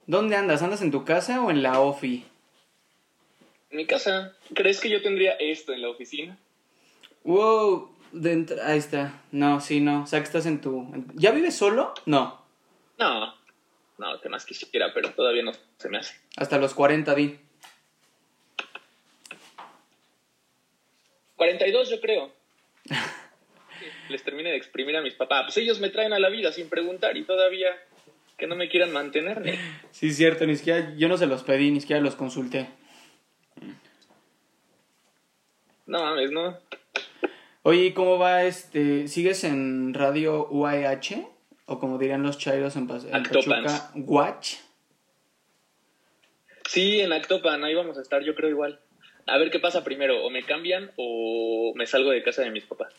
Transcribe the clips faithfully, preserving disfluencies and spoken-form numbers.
¿Dónde andas? ¿Andas en tu casa o en la ofi? En mi casa. ¿Crees que yo tendría esto en la oficina? Wow, dentro... ahí está. No, sí, no. O sea, que estás en tu... ¿Ya vives solo? No. No, no, que más quisiera, pero todavía no se me hace. Hasta los cuarenta, di. cuarenta y dos yo creo. Les termine de exprimir a mis papás. Pues ellos me traen a la vida sin preguntar y todavía que no me quieran mantener. ¿Eh? Sí, cierto. Ni siquiera... Yo no se los pedí, ni siquiera los consulté. No mames, no. Oye, ¿cómo va este? ¿Sigues en Radio U A E H? O como dirían los chairos en, en Pachuca, Watch. Sí, en Actopan, ahí vamos a estar, yo creo igual. A ver qué pasa primero, o me cambian o me salgo de casa de mis papás.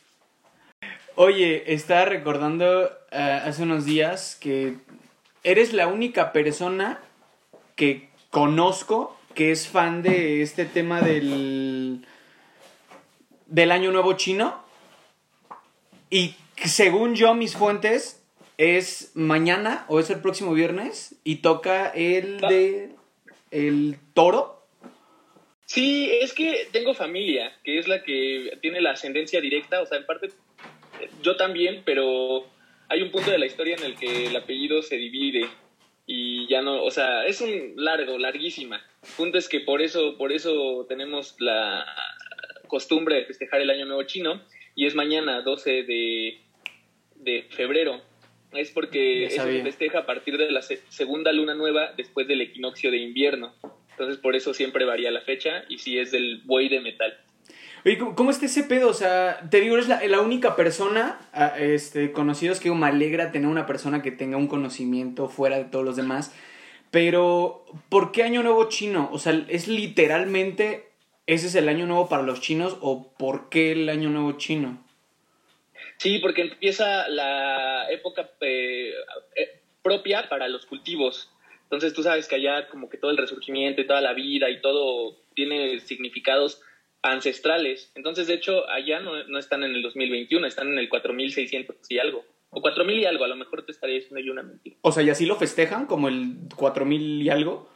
Oye, estaba recordando uh, hace unos días que eres la única persona que conozco que es fan de este tema del, del Año Nuevo Chino. Y según yo, mis fuentes, es mañana o es el próximo viernes y toca el de el toro. Sí, es que tengo familia, que es la que tiene la ascendencia directa, o sea, en parte yo también, pero hay un punto de la historia en el que el apellido se divide y ya no, o sea, es un largo, larguísima. El punto es que por eso, por eso tenemos la costumbre de festejar el Año Nuevo Chino y es mañana, doce de, de febrero. Es porque eso se festeja a partir de la se- segunda luna nueva después del equinoccio de invierno. Entonces por eso siempre varía la fecha y sí es del buey de metal. Oye, ¿cómo, ¿cómo está ese pedo? O sea, te digo, eres la, la única persona, este, conocidos que me alegra tener una persona que tenga un conocimiento fuera de todos los demás. Pero, ¿por qué Año Nuevo Chino? O sea, ¿es literalmente ese es el Año Nuevo para los chinos o por qué el Año Nuevo Chino? Sí, porque empieza la época eh, eh, propia para los cultivos. Entonces tú sabes que allá como que todo el resurgimiento y toda la vida y todo tiene significados ancestrales. Entonces, de hecho, allá no, no están en el dos mil veintiuno, están en el cuatro mil seiscientos y algo. O cuatro mil y algo, a lo mejor te estaría diciendo yo una mentira. O sea, ¿y así lo festejan como el cuatro mil y algo?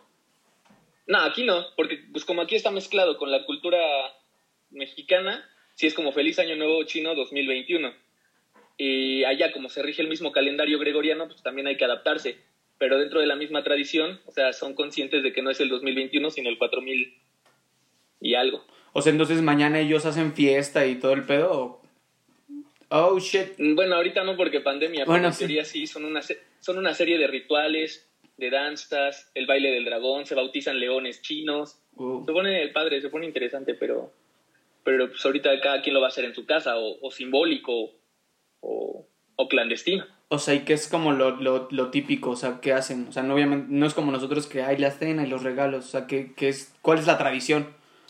No, aquí no, porque pues como aquí está mezclado con la cultura mexicana, sí es como Feliz Año Nuevo Chino dos mil veintiuno. Y allá, como se rige el mismo calendario gregoriano, pues también hay que adaptarse. Pero dentro de la misma tradición, o sea, son conscientes de que no es el dos mil veintiuno, sino el cuatro mil y algo. O sea, entonces mañana ellos hacen fiesta y todo el pedo. ¿O? Oh, shit. Bueno, ahorita no porque pandemia, pero bueno, en teoría sí, son una, son una serie de rituales, de danzas, el baile del dragón, se bautizan leones chinos. Uh. Se pone el padre, se pone interesante, pero, pero pues ahorita cada quien lo va a hacer en su casa, o, o simbólico, o, o clandestino. O sea, y que es como lo, lo, lo típico, o sea, ¿qué hacen? O sea, no, obviamente, no es como nosotros que hay la cena y los regalos, o sea, ¿qué, qué es, ¿cuál es la tradición?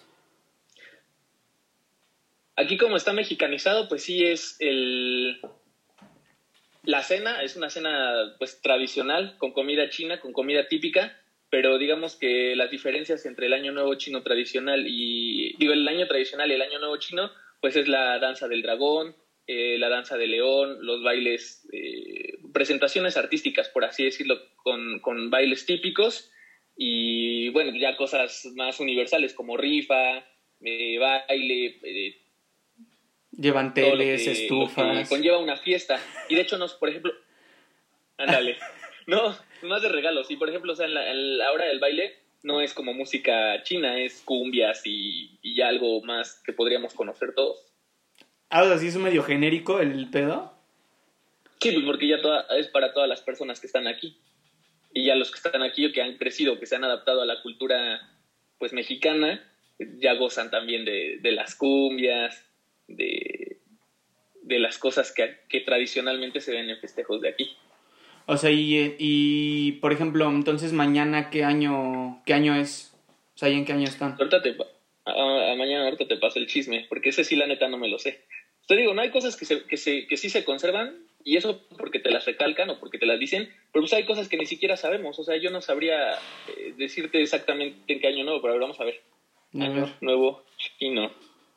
Aquí como está mexicanizado, pues sí es el... La cena es una cena pues tradicional, con comida china, con comida típica, pero digamos que las diferencias entre el Año Nuevo Chino tradicional y... Digo, el año tradicional y el Año Nuevo Chino, pues es la danza del dragón, eh, la danza del león, los bailes, eh, presentaciones artísticas, por así decirlo, con, con bailes típicos y, bueno, ya cosas más universales como rifa, eh, baile... Eh, Llevan teles, que, estufas. Que conlleva una fiesta. Y de hecho, nos, por ejemplo, ándale, no, más de regalos. Y por ejemplo, o sea, en la, en la hora del baile no es como música china, es cumbias y, y ya algo más que podríamos conocer todos. Ah, o sea, ¿sí es medio genérico el pedo? Sí, pues porque ya toda, es para todas las personas que están aquí. Y ya los que están aquí o que han crecido, que se han adaptado a la cultura pues mexicana, ya gozan también de, de las cumbias, de, de las cosas que, que tradicionalmente se ven en festejos de aquí. O sea, y, y por ejemplo, entonces mañana, ¿qué año qué año es? O sea, ¿y en qué año están? Ahorita te, a, a mañana ahorita te paso el chisme, porque ese sí la neta no me lo sé. Te digo, no hay cosas que, se, que, se, que sí se conservan, y eso porque te las recalcan o porque te las dicen, pero pues hay cosas que ni siquiera sabemos. O sea, yo no sabría eh, decirte exactamente en qué año nuevo, pero ahora vamos a ver. A año ver. Nuevo Chino.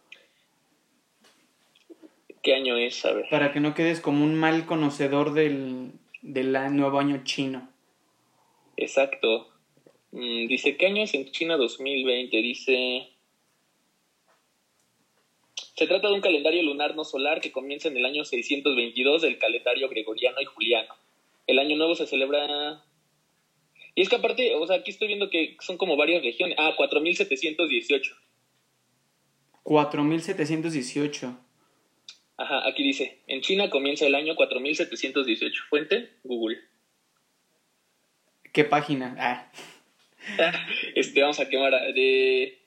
¿Qué año es? A ver. Para que no quedes como un mal conocedor del, del nuevo año chino. Exacto. Mm, dice, ¿qué año es en China dos mil veinte? Dice... Se trata de un calendario lunar no solar que comienza en el año seiscientos veintidós del calendario gregoriano y juliano. El año nuevo se celebra... Y es que aparte, o sea, aquí estoy viendo que son como varias regiones. Ah, cuatro mil setecientos dieciocho. cuatro mil setecientos dieciocho. Ajá, aquí dice, en China comienza el año cuatro mil setecientos dieciocho. Fuente, Google. ¿Qué página? Ah. Este, vamos a quemar a- de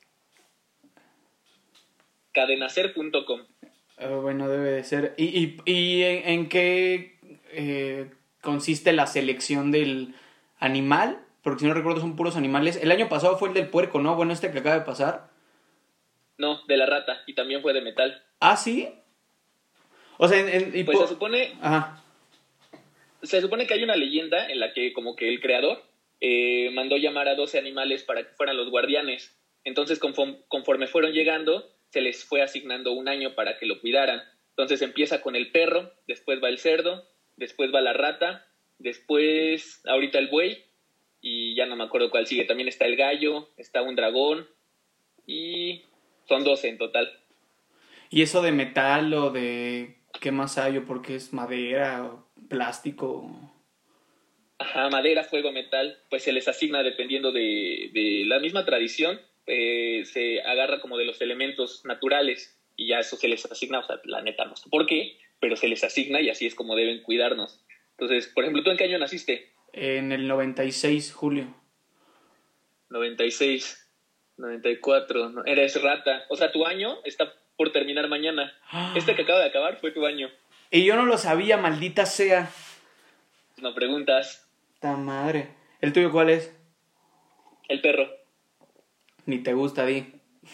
cadenacer punto com. Uh, bueno, debe de ser. ¿Y, y, y en, en qué eh, consiste la selección del animal? Porque si no recuerdo son puros animales. El año pasado fue el del puerco, ¿no? Bueno, este que acaba de pasar. No, de la rata, y también fue de metal. ¿Ah, sí? O sea, en, en, y Pues po- se supone, Ajá. se supone que hay una leyenda en la que como que el creador eh, mandó llamar a doce animales para que fueran los guardianes. Entonces, conforme, conforme fueron llegando, se les fue asignando un año para que lo cuidaran. Entonces empieza con el perro, después va el cerdo, después va la rata, después ahorita el buey, y ya no me acuerdo cuál sigue. También está el gallo, está un dragón, y son doce en total. ¿Y eso de metal o de qué más hay? ¿O porque es madera o plástico? Ajá, madera, fuego, metal, pues se les asigna dependiendo de, de la misma tradición, eh, se agarra como de los elementos naturales y ya eso se les asigna, o sea, la neta no sé por qué, pero se les asigna y así es como deben cuidarnos. Entonces, por ejemplo, ¿tú en qué año naciste? En el noventa y seis, Julio. noventa y seis, noventa y cuatro, ¿no? Eres rata, o sea, tu año está por terminar mañana. Este que acaba de acabar fue tu año. Y yo no lo sabía, maldita sea. No preguntas. ¡Ta madre! ¿El tuyo cuál es? El perro. Ni te gusta, di.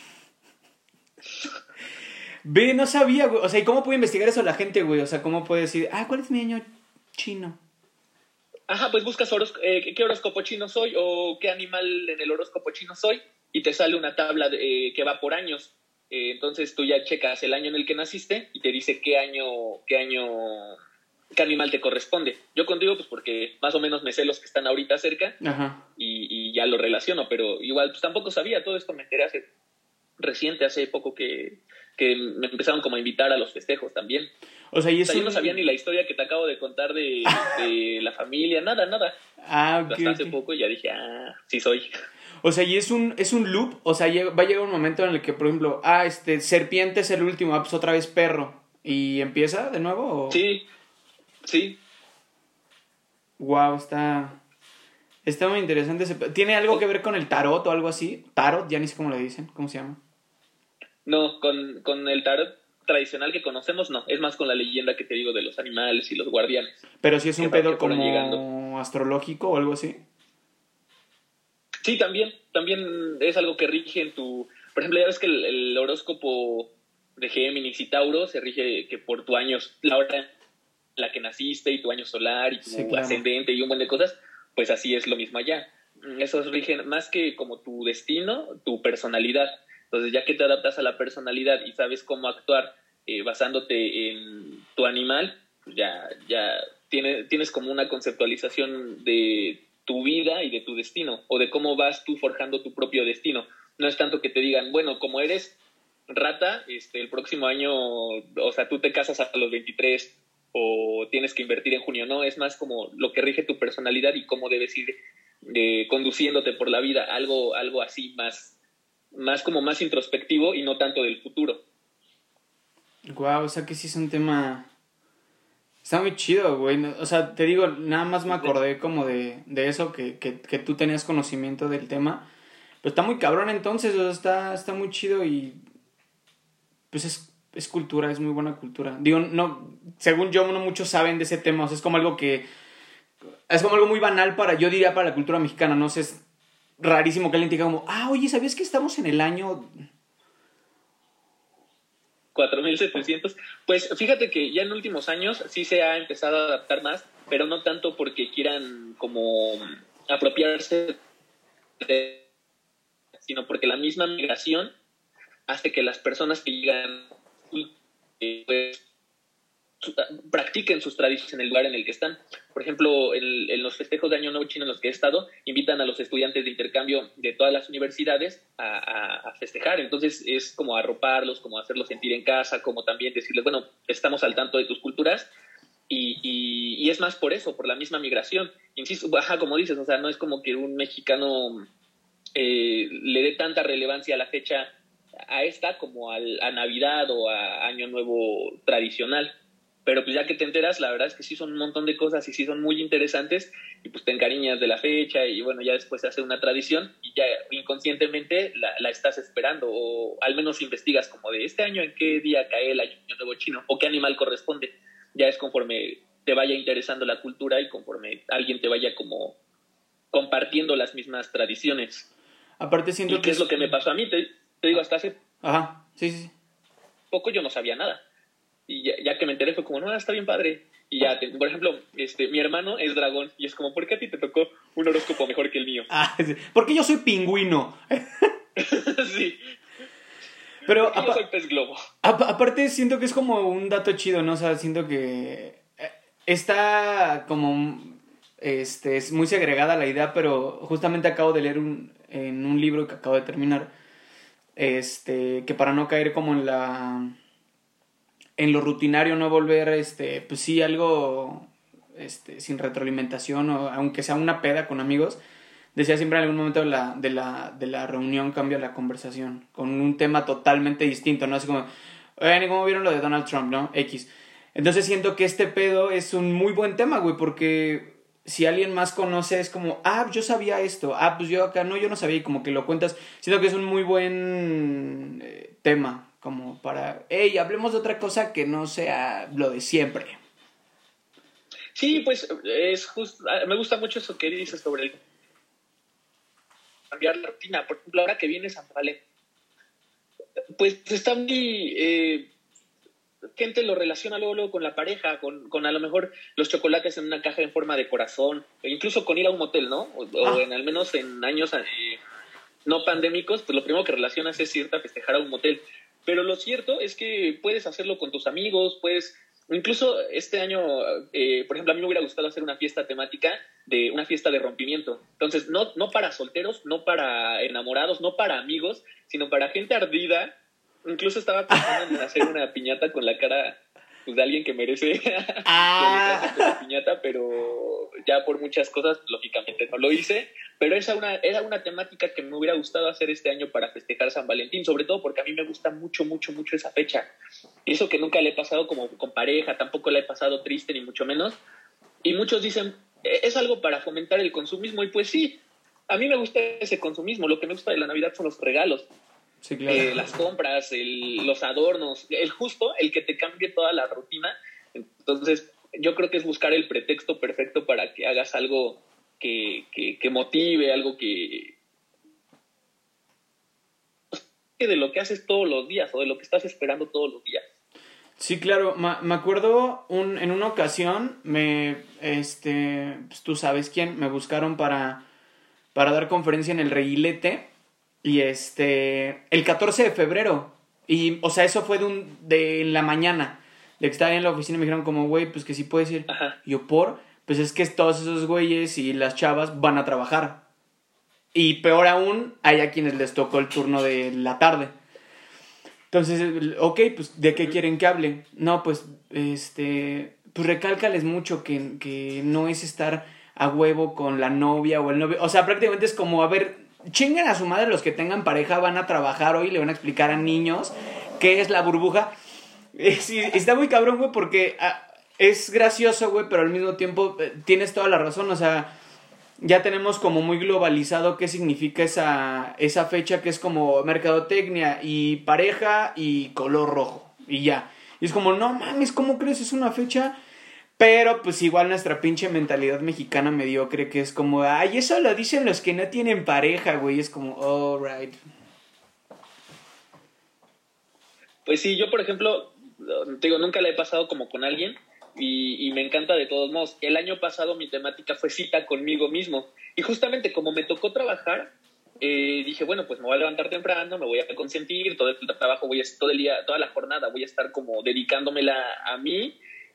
Ve, no sabía, güey. O sea, ¿y cómo puede investigar eso la gente, güey? O sea, ¿cómo puede decir, ah, ¿cuál es mi año chino? Ajá, pues buscas horos- eh, qué horóscopo chino soy o qué animal en el horóscopo chino soy y te sale una tabla de, eh, que va por años. Eh, entonces tú ya checas el año en el que naciste y te dice qué año, qué año, qué animal te corresponde. Yo contigo, pues porque más o menos me sé los que están ahorita cerca Ajá. y, y ya lo relaciono, pero igual pues tampoco sabía, todo esto me enteré hace reciente, hace poco que, que me empezaron como a invitar a los festejos también. O sea, y O es sea, yo un... no sabía ni la historia que te acabo de contar de, de la familia, nada, nada. Ah, ok, Hasta hace ok. poco y ya dije, ah, sí soy. O sea, y es un, es un loop. O sea, llega- va a llegar un momento en el que, por ejemplo, ah, este, serpiente es el último, ah, pues otra vez perro. ¿Y empieza de nuevo? O... Sí, sí. Wow, está... Está muy interesante ese... ¿Tiene algo que ver con el tarot o algo así? Tarot, ya ni sé cómo le dicen. ¿Cómo se llama? No, con, con el tarot tradicional que conocemos, no. Es más con la leyenda que te digo de los animales y los guardianes. Pero si es Que, un va- pedo que fueron como llegando. astrológico o algo así. Sí, también, también es algo que rige en tu... Por ejemplo, ya ves que el, el horóscopo de Géminis y Tauro se rige que por tu año, la hora en la que naciste y tu año solar y tu Sí, claro. ascendente y un montón de cosas, pues así es lo mismo allá. Esos rigen más que como tu destino, tu personalidad. Entonces, ya que te adaptas a la personalidad y sabes cómo actuar eh, basándote en tu animal, pues ya, ya tiene, tienes como una conceptualización de tu vida y de tu destino, o de cómo vas tú forjando tu propio destino. No es tanto que te digan, bueno, como eres rata, este, el próximo año, o sea, tú te casas a los veintitrés o tienes que invertir en junio, no, es más como lo que rige tu personalidad y cómo debes ir eh, conduciéndote por la vida, algo, algo así más, más como más introspectivo y no tanto del futuro. Guau, o sea que sí es un tema... Está muy chido, güey. No- O sea, te digo, nada más me acordé como de, de eso, que, que, que tú tenías conocimiento del tema. Pero está muy cabrón entonces, o sea, está, está muy chido y... Pues es, es cultura, es muy buena cultura. Digo, no, según yo, no muchos saben de ese tema, o sea, es como algo que... Es como algo muy banal para, yo diría, para la cultura mexicana, no sé, es rarísimo que alguien te diga como, ah, oye, ¿sabías que estamos en el año...? cuatro mil setecientos. Pues fíjate que ya en últimos años sí se ha empezado a adaptar más, pero no tanto porque quieran como apropiarse de, sino porque la misma migración hace que las personas que llegan eh, pues, su, practiquen sus tradiciones en el lugar en el que están. Por ejemplo, en, en los festejos de Año Nuevo Chino en los que he estado, invitan a los estudiantes de intercambio de todas las universidades a, a, a festejar. Entonces es como arroparlos, como hacerlos sentir en casa, como también decirles, bueno, estamos al tanto de tus culturas. Y, y, y es más por eso, por la misma migración. Insisto, ajá, como dices, o sea, no es como que un mexicano eh, le dé tanta relevancia a la fecha a esta como al, a Navidad o a Año Nuevo tradicional. Pero pues ya que te enteras, la verdad es que sí son un montón de cosas y sí son muy interesantes y pues te encariñas de la fecha y bueno, ya después se hace una tradición y ya inconscientemente la, la estás esperando o al menos investigas como de este año en qué día cae el Año Nuevo Chino o qué animal corresponde. Ya es conforme te vaya interesando la cultura y conforme alguien te vaya como compartiendo las mismas tradiciones. Aparte siento ¿Y qué que es lo que me pasó a mí? Te, te digo, hasta hace Ajá, sí, sí, sí. poco yo no sabía nada. Y ya, ya que me enteré fue como, no, está bien padre. Y ya, te, por ejemplo, este, mi hermano es dragón y es como, ¿por qué a ti te tocó un horóscopo mejor que el mío? Ah, sí. Porque yo soy pingüino. Sí. Pero Porque yo soy pez globo. A- aparte siento que es como un dato chido, ¿no? O sea, siento que eh, está como este, es muy segregada la idea, pero justamente acabo de leer un, en un libro que acabo de terminar, este, que para no caer como en la en lo rutinario, no volver, este, pues sí, algo este, sin retroalimentación, o aunque sea una peda con amigos, decía siempre en algún momento de la, de la, de la reunión cambia la conversación, con un tema totalmente distinto, ¿no? Así como, oigan, ¿cómo vieron lo de Donald Trump, no? X. Entonces siento que este pedo es un muy buen tema, güey, porque si alguien más conoce es como, ah, yo sabía esto, ah, pues yo acá, no, yo no sabía, y como que lo cuentas, siento que es un muy buen eh, tema, como para, hey, hablemos de otra cosa que no sea lo de siempre. Sí, pues es justo, me gusta mucho eso que dices sobre el cambiar la rutina. Por ejemplo, ahora que viene San Valentín, pues está muy... Eh, gente lo relaciona luego, luego con la pareja, con, con a lo mejor los chocolates en una caja en forma de corazón, e incluso con ir a un motel, ¿no? O, Ah. o en al menos en años eh, no pandémicos, pues lo primero que relacionas es irte a festejar a un motel. Pero lo cierto es que puedes hacerlo con tus amigos, puedes... Incluso este año, eh, por ejemplo, a mí me hubiera gustado hacer una fiesta temática, de una fiesta de rompimiento. Entonces, no, no para solteros, no para enamorados, no para amigos, sino para gente ardida. Incluso estaba pensando en hacer una piñata con la cara pues, de alguien que merece Ah. la piñata, pero ya por muchas cosas, lógicamente no lo hice. Pero esa una, era una temática que me hubiera gustado hacer este año para festejar San Valentín, sobre todo porque a mí me gusta mucho, mucho, mucho esa fecha. Y eso que nunca le he pasado como con pareja, tampoco le he pasado triste, ni mucho menos. Y muchos dicen, es algo para fomentar el consumismo, y pues sí, a mí me gusta ese consumismo. Lo que me gusta de la Navidad son los regalos. Sí, claro. Eh, las compras, el, los adornos, el justo, el que te cambie toda la rutina. Entonces, yo creo que es buscar el pretexto perfecto para que hagas algo que, que, que motive, algo que... de lo que haces todos los días o de lo que estás esperando todos los días. Sí, claro, Ma- me acuerdo un, en una ocasión, me, este, pues tú sabes quién, me buscaron para, para dar conferencia en el Reguilete, y este, el catorce de febrero, y, o sea, eso fue de, un, de en la mañana, de que estaba en la oficina y me dijeron como, güey, pues que sí puedes ir. Ajá. Y yo, ¿por? Pues es que todos esos güeyes y las chavas van a trabajar, y peor aún, hay a quienes les tocó el turno de la tarde. Entonces, ok, pues, ¿de qué quieren que hable? No, pues, este, pues recálcales mucho que, que no es estar a huevo con la novia o el novio. O sea, prácticamente es como, a ver, chingan a su madre los que tengan pareja, van a trabajar hoy, le van a explicar a niños qué es la burbuja. Eh, sí, está muy cabrón, güey, porque ah, es gracioso, güey, pero al mismo tiempo eh, tienes toda la razón, o sea... Ya tenemos como muy globalizado qué significa esa, esa fecha, que es como mercadotecnia y pareja y color rojo. Y ya. Y es como, no mames, ¿cómo crees? Es una fecha. Pero pues igual nuestra pinche mentalidad mexicana mediocre, que es como, ay, eso lo dicen los que no tienen pareja, güey. Es como, alright. Pues sí, yo por ejemplo, te digo, nunca la he pasado como con alguien. Y, y me encanta de todos modos. El año pasado mi temática fue cita conmigo mismo. Y justamente como me tocó trabajar, eh, dije, bueno, pues me voy a levantar temprano, me voy a consentir, todo el trabajo, voy a, todo el día, toda la jornada voy a estar como dedicándomela a mí.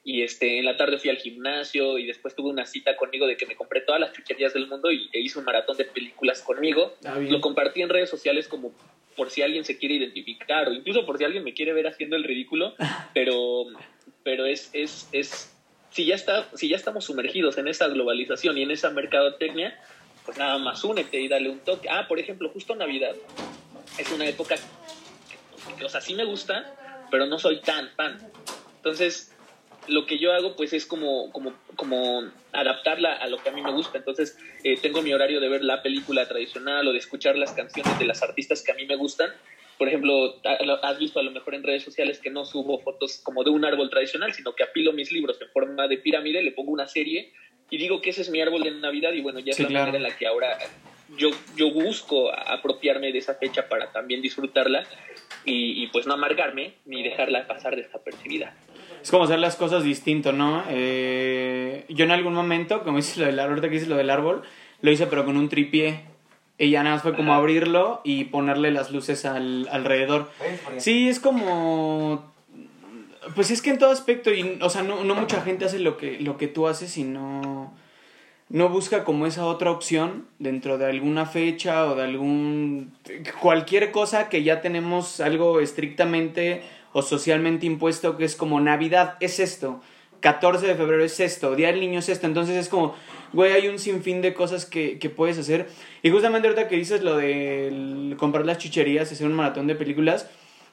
y este, en la tarde fui al gimnasio y después tuve una cita conmigo de que me compré todas las chucherías del mundo y e hice un maratón de películas conmigo. Ah, bien. Lo compartí en redes sociales como por si alguien se quiere identificar o incluso por si alguien me quiere ver haciendo el ridículo, pero, pero es, es, es si, ya está, si ya estamos sumergidos en esa globalización y en esa mercadotecnia, pues nada más únete y dale un toque. Ah, por ejemplo, justo Navidad es una época que, que o sea, sí me gusta, pero no soy tan fan. Entonces, lo que yo hago pues es como, como, como adaptarla a lo que a mí me gusta. Entonces eh, tengo mi horario de ver la película tradicional o de escuchar las canciones de las artistas que a mí me gustan. Por ejemplo, has visto a lo mejor en redes sociales que no subo fotos como de un árbol tradicional, sino que apilo mis libros en forma de pirámide, le pongo una serie y digo que ese es mi árbol de Navidad y bueno, ya es Sí, la claro. manera en la que ahora yo, yo busco apropiarme de esa fecha para también disfrutarla y, y pues no amargarme ni dejarla pasar desapercibida. Es como hacer las cosas distinto, ¿no? Eh, yo en algún momento, como dices lo del árbol, ahorita que dices lo del árbol, lo hice pero con un tripié. Y ya nada más fue como Ajá. abrirlo y ponerle las luces al, alrededor. Sí, es como... Pues es que en todo aspecto, y, o sea, no, no mucha gente hace lo que, lo que tú haces y no, no busca como esa otra opción dentro de alguna fecha o de algún... Cualquier cosa que ya tenemos algo estrictamente o socialmente impuesto que es como Navidad es esto, catorce de febrero es esto, Día del Niño es esto, entonces es como, güey, hay un sinfín de cosas que, que puedes hacer. Y justamente ahorita que dices lo de comprar las chucherías y hacer un maratón de películas,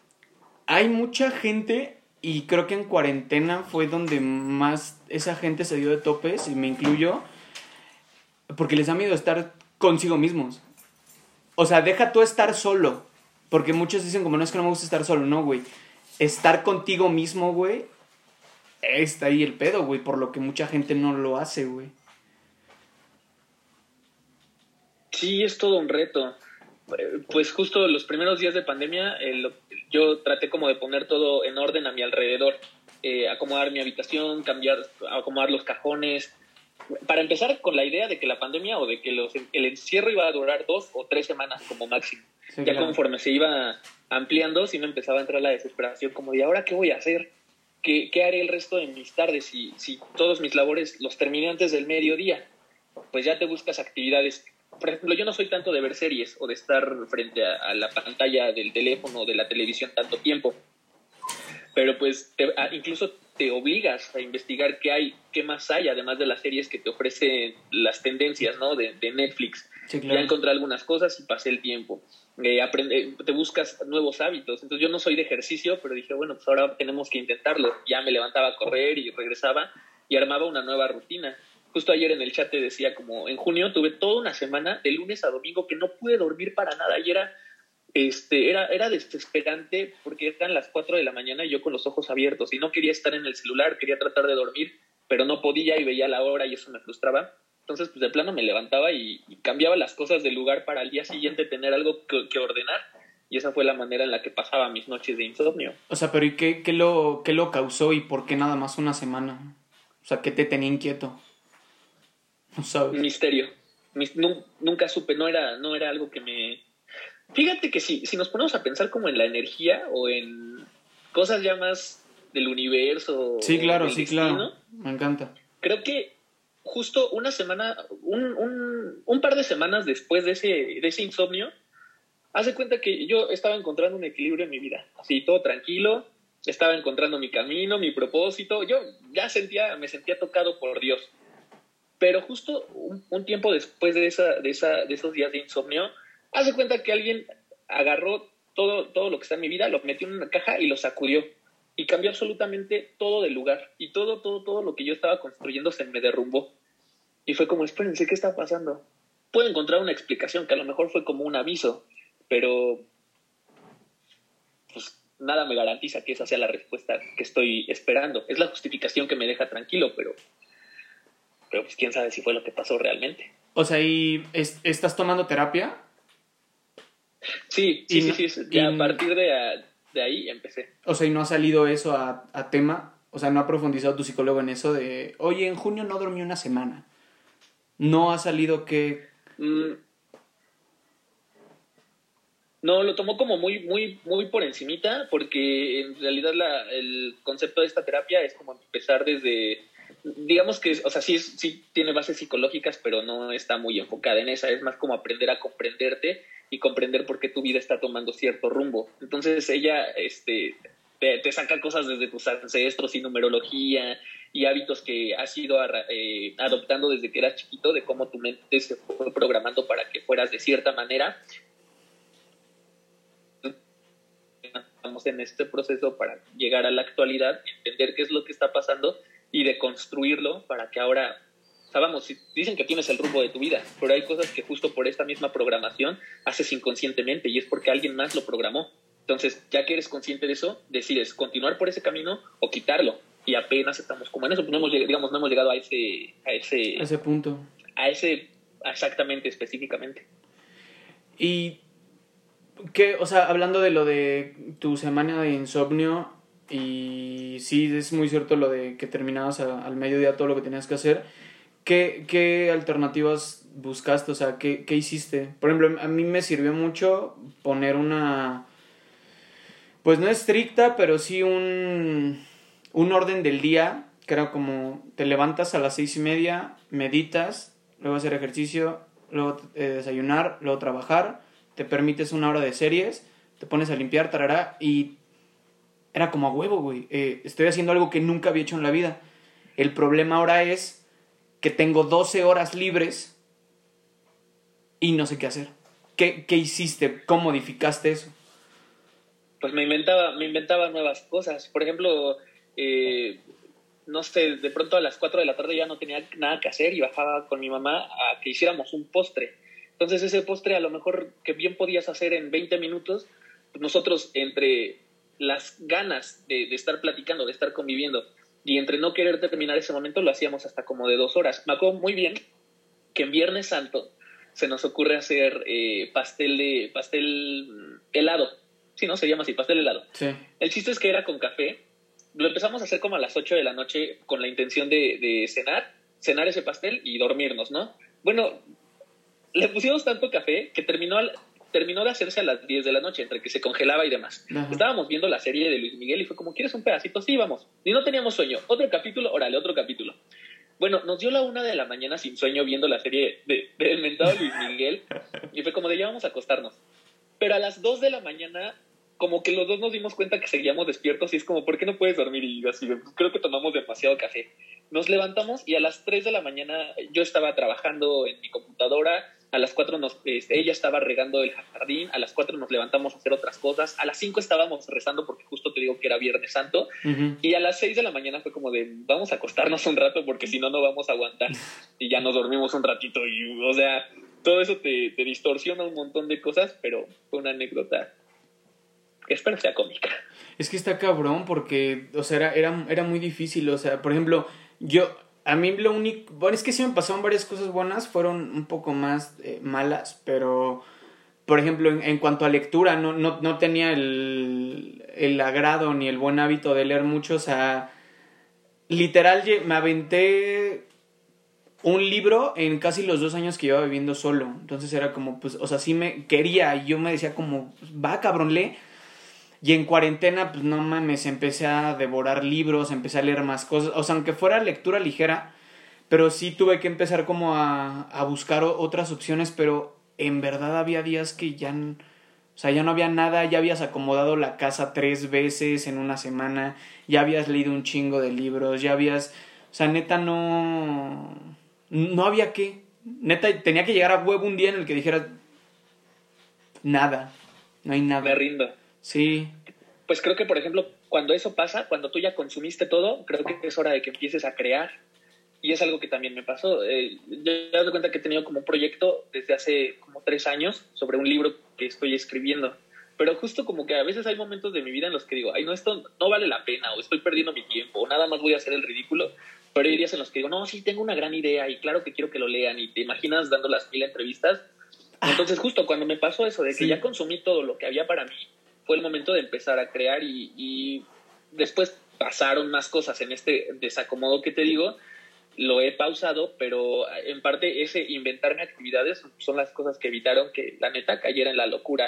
hay mucha gente, y creo que en cuarentena fue donde más esa gente se dio de topes, y me incluyo, porque les da miedo estar consigo mismos. O sea, deja tú estar solo, porque muchos dicen como, no, es que no me gusta estar solo, no, güey. Estar contigo mismo, güey, está ahí el pedo, güey, por lo que mucha gente no lo hace, güey. Sí, es todo un reto. Pues justo los primeros días de pandemia, eh, yo traté como de poner todo en orden a mi alrededor, eh, acomodar mi habitación, cambiar, acomodar los cajones, para empezar con la idea de que la pandemia o de que los, el encierro iba a durar dos o tres semanas como máximo. Sí, ya claro. Conforme se iba ampliando, sí me empezaba a entrar la desesperación, como de ¿ahora qué voy a hacer? ¿Qué, qué haré el resto de mis tardes si, si todos mis labores los terminé antes del mediodía? Pues ya te buscas actividades. Por ejemplo, yo no soy tanto de ver series o de estar frente a, a la pantalla del teléfono o de la televisión tanto tiempo, pero pues te, a, incluso te obligas a investigar qué hay, qué más hay, además de las series que te ofrecen las tendencias, ¿no? de, de Netflix. Sí, claro. Ya encontré algunas cosas y pasé el tiempo. Eh, aprende, te buscas nuevos hábitos. Entonces yo no soy de ejercicio, pero dije, bueno, pues ahora tenemos que intentarlo. Ya me levantaba a correr y regresaba y armaba una nueva rutina. Justo ayer en el chat te decía como en junio tuve toda una semana de lunes a domingo que no pude dormir para nada y era, este, era, era desesperante porque eran las cuatro de la mañana y yo con los ojos abiertos y no quería estar en el celular, quería tratar de dormir, pero no podía y veía la hora y eso me frustraba. Entonces pues de plano me levantaba y, y cambiaba las cosas del lugar para al día siguiente tener algo que, que ordenar y esa fue la manera en la que pasaba mis noches de insomnio. O sea, pero ¿y qué, qué, lo, qué lo causó y por qué nada más una semana? O sea, ¿qué te tenía inquieto? No sabes. Misterio. Mis, nu, nunca supe, no era, no era algo que me... Fíjate que si, si nos ponemos a pensar como en la energía o en cosas ya más del universo. Sí, claro, del sí, destino, claro. Me encanta. Creo que justo una semana, un, un, un par de semanas después de ese, de ese insomnio, hace cuenta que yo estaba encontrando un equilibrio en mi vida. Así, todo tranquilo, estaba encontrando mi camino, mi propósito. Yo ya sentía, me sentía tocado por Dios. Pero justo un, un tiempo después de, esa, de, esa, de esos días de insomnio, hace cuenta que alguien agarró todo, todo lo que está en mi vida, lo metió en una caja y lo sacudió. Y cambió absolutamente todo del lugar. Y todo, todo, todo lo que yo estaba construyendo se me derrumbó. Y fue como, espérense, ¿qué está pasando? Puedo encontrar una explicación que a lo mejor fue como un aviso, pero pues nada me garantiza que esa sea la respuesta que estoy esperando. Es la justificación que me deja tranquilo, pero... pero pues quién sabe si fue lo que pasó realmente. O sea, ¿y es, estás tomando terapia? Sí, sí, y sí, no, sí, sí. Y a y, partir de, de ahí empecé. O sea, ¿y no ha salido eso a, a tema? O sea, ¿no ha profundizado tu psicólogo en eso de, oye, en junio no dormí una semana? ¿No ha salido que...? Mm, No, lo tomó como muy, muy, muy por encimita, porque en realidad la, el concepto de esta terapia es como empezar desde, digamos que, o sea, sí, es, sí tiene bases psicológicas, pero no está muy enfocada en esa, es más como aprender a comprenderte y comprender por qué tu vida está tomando cierto rumbo. Entonces ella, este, te, te saca cosas desde tus ancestros y numerología y hábitos que has ido eh, adoptando desde que eras chiquito, de cómo tu mente se fue programando para que fueras de cierta manera. Estamos en este proceso para llegar a la actualidad, entender qué es lo que está pasando y de construirlo para que ahora, o sea, vamos, dicen que tienes el rumbo de tu vida, pero hay cosas que justo por esta misma programación haces inconscientemente y es porque alguien más lo programó. Entonces, ya que eres consciente de eso, decides continuar por ese camino o quitarlo. Y apenas estamos como en eso, no hemos, digamos, no hemos llegado a ese, a ese, a ese punto. A ese, exactamente, específicamente. Y que, o sea, hablando de lo de tu semana de insomnio, y sí, es muy cierto lo de que terminabas a, al mediodía todo lo que tenías que hacer, ¿qué, qué alternativas buscaste? O sea, ¿qué, ¿qué hiciste? Por ejemplo, a mí me sirvió mucho poner una, pues no estricta, pero sí un, un orden del día, que era como, te levantas a las seis y media, meditas, luego hacer ejercicio, luego eh, desayunar, luego trabajar, te permites una hora de series, te pones a limpiar, tarará, y era como a huevo, güey. Eh, estoy haciendo algo que nunca había hecho en la vida. El problema ahora es que tengo doce horas libres y no sé qué hacer. ¿Qué, qué hiciste? ¿Cómo modificaste eso? Pues me inventaba, me inventaba nuevas cosas. Por ejemplo, eh, no sé, de pronto a las cuatro de la tarde ya no tenía nada que hacer y bajaba con mi mamá a que hiciéramos un postre. Entonces ese postre a lo mejor que bien podías hacer en veinte minutos, pues nosotros entre las ganas de, de estar platicando, de estar conviviendo y entre no querer terminar ese momento lo hacíamos hasta como de dos horas. Me acuerdo muy bien que en Viernes Santo se nos ocurre hacer eh, pastel de pastel helado. Sí, ¿no? Se llama así, pastel helado. Sí. El chiste es que era con café. Lo empezamos a hacer como a las ocho de la noche con la intención de, de cenar, cenar ese pastel y dormirnos, ¿no? Bueno, le pusimos tanto café que terminó, al, terminó de hacerse a las diez de la noche, entre que se congelaba y demás. Ajá. Estábamos viendo la serie de Luis Miguel y fue como, ¿quieres un pedacito? Sí, vamos. Y no teníamos sueño. Otro capítulo, órale, otro capítulo. Bueno, nos dio la una de la mañana sin sueño viendo la serie de, de El mentado Luis Miguel y fue como de ya vamos a acostarnos. Pero a las dos de la mañana como que los dos nos dimos cuenta que seguíamos despiertos y es como, ¿por qué no puedes dormir? Y así, creo que tomamos demasiado café. Nos levantamos y a las tres de la mañana yo estaba trabajando en mi computadora, a las cuatro nos, este, ella estaba regando el jardín, a las cuatro nos levantamos a hacer otras cosas, a las cinco estábamos rezando porque justo te digo que era Viernes Santo, uh-huh. Y a las seis de la mañana fue como de, vamos a acostarnos un rato porque si no, no vamos a aguantar. Y ya nos dormimos un ratito y, o sea, todo eso te, te distorsiona un montón de cosas, pero fue una anécdota que espero sea cómica. Es que está cabrón porque, o sea, era, era, era muy difícil, o sea, por ejemplo, yo, a mí lo único, bueno, es que sí me pasaron varias cosas buenas, fueron un poco más eh, malas, pero, por ejemplo, en, en cuanto a lectura, no, no, no tenía el, el agrado ni el buen hábito de leer mucho, o sea, literal me aventé un libro en casi los dos años que llevaba viviendo solo, entonces era como, pues, o sea, sí me quería, y yo me decía como, va, cabrón, lee. Y en cuarentena, pues no mames, empecé a devorar libros, empecé a leer más cosas. O sea, aunque fuera lectura ligera, pero sí tuve que empezar como a, a buscar otras opciones, pero en verdad había días que ya, o sea, ya no había nada, ya habías acomodado la casa tres veces en una semana, ya habías leído un chingo de libros, ya habías, o sea, neta no, no había qué. Neta, tenía que llegar a huevo un día en el que dijera, nada, no hay nada. Me rindo. Sí. Pues creo que, por ejemplo, cuando eso pasa, cuando tú ya consumiste todo, creo que es hora de que empieces a crear. Y es algo que también me pasó. Eh, yo me doy cuenta que he tenido como un proyecto desde hace como tres años sobre un libro que estoy escribiendo. Pero justo como que a veces hay momentos de mi vida en los que digo, ay, no, esto no vale la pena, o estoy perdiendo mi tiempo, o nada más voy a hacer el ridículo. Pero hay días en los que digo, no, sí, tengo una gran idea y claro que quiero que lo lean. Y te imaginas dando las mil entrevistas. Entonces justo cuando me pasó eso de que sí. Ya consumí todo lo que había para mí, fue el momento de empezar a crear y, y después pasaron más cosas en este desacomodo que te digo, lo he pausado, pero en parte ese inventarme actividades son las cosas que evitaron que la neta cayera en la locura